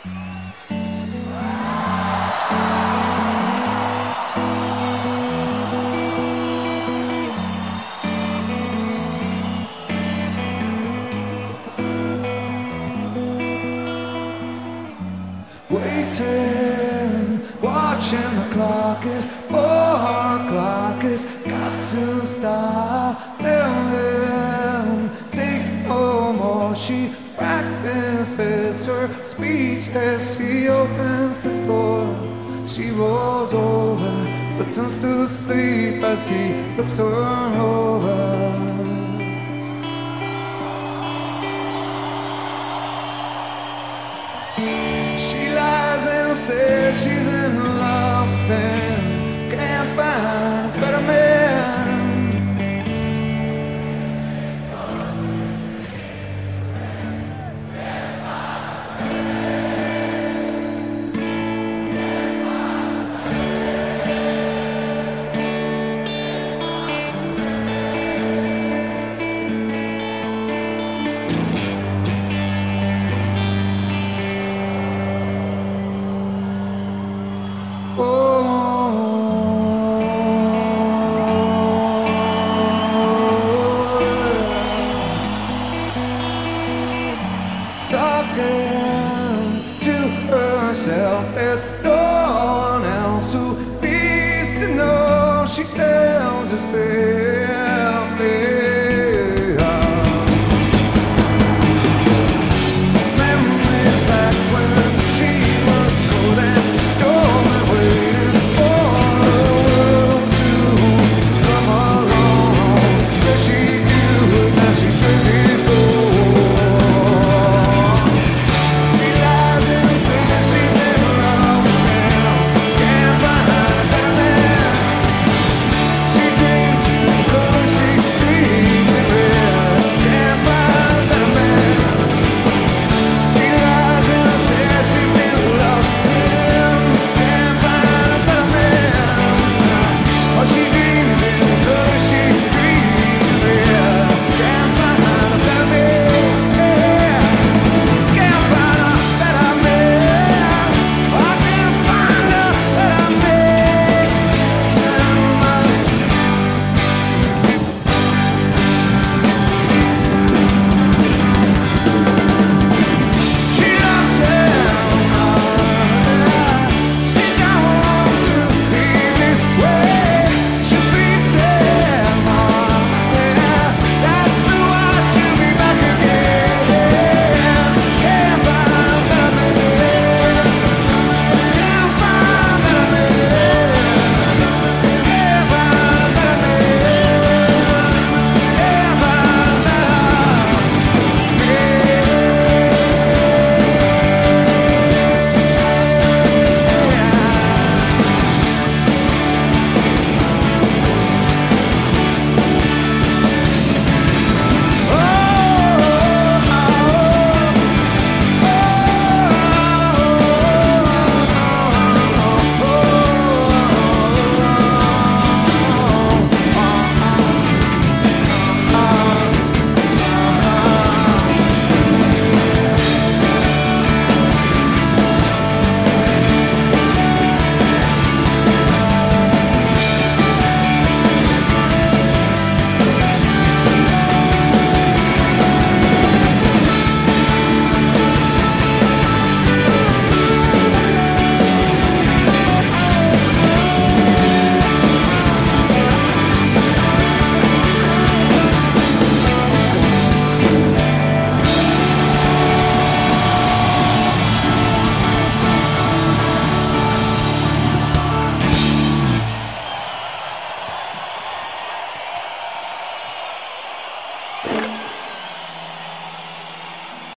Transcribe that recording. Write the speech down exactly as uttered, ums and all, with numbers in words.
Waiting, watching the clock is four o'clock, it's got to stop. Tell him, take no more. She practices her speech as she opens the door. She rolls over, pretends to sleep as he looks her over. Said she's in love with him, can't find a better man. Talking to herself, there's no one else who needs to know. She tells herself